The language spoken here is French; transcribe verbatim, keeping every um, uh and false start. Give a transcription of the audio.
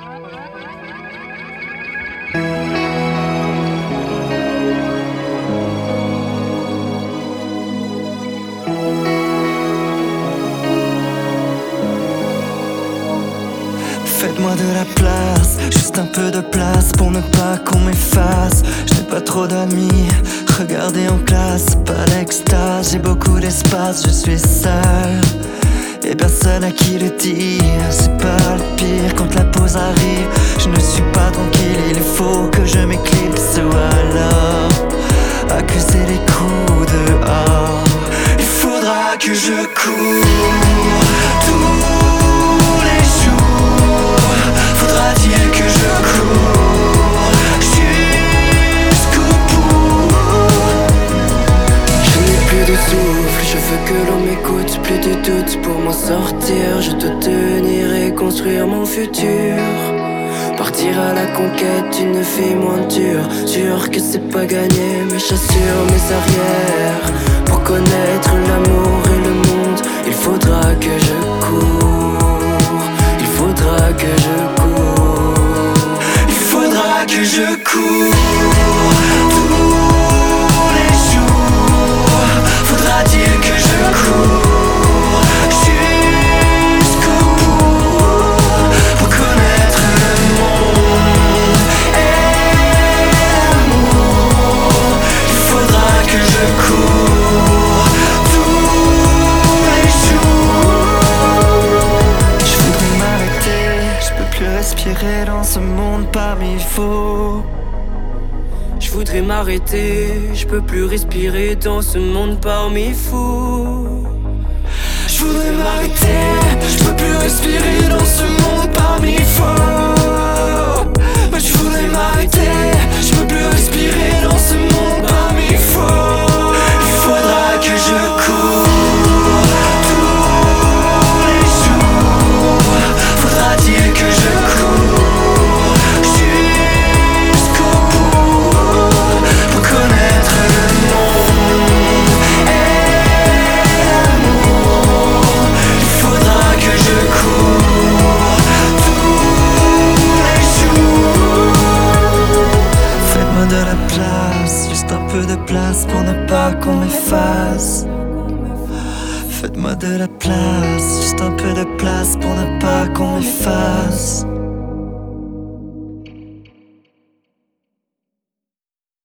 Faites-moi de la place, juste un peu de place pour ne pas qu'on m'efface. Je n'ai pas trop d'amis, regardez en classe, pas d'extase. J'ai beaucoup d'espace, je suis seul et personne à qui le dire. C'est pas le pire quand la pause arrive. Je ne suis pas tranquille, il faut que je m'éclipse ou alors accuser les coups dehors. Il faudra que je cours tous les jours. Faudra-t-il que je cours jusqu'au bout? Je n'ai plus de souffle, je veux que l'on m'écoute. Plus de doute pour m'en sortir. Je dois tenir et construire mon futur. Partir à la conquête d'une vie moins dure. Sûr que c'est pas gagné, mais j'assure mes arrières. Pour connaître l'amour et le monde, il faudra que je cours. Il faudra que je cours. Il faudra que je cours tous les jours. Faudra-t-il que je cours jusqu'au bout pour connaître le monde et l'amour? Il faudra que je cours tous les jours. Je voudrais m'arrêter, je peux plus respirer dans ce monde parmi faux. Je voudrais m'arrêter, je peux plus respirer dans ce monde parmi fous. Je voudrais m'arrêter, je peux plus respirer dans ce monde parmi faux. Mais je voudrais m'arrêter, je peux plus respirer dans ce monde parmi faux. Il faudra que je cours tous les jours. Faudra-t-il que je cours jusqu'au bout pour connaître le monde et l'amour? Il faudra que je cours tous les jours. Faites-moi de la place, juste un peu de place pour ne pas qu'on m'efface. Faites-moi de la place, juste un peu de place pour ne pas qu'on m'efface.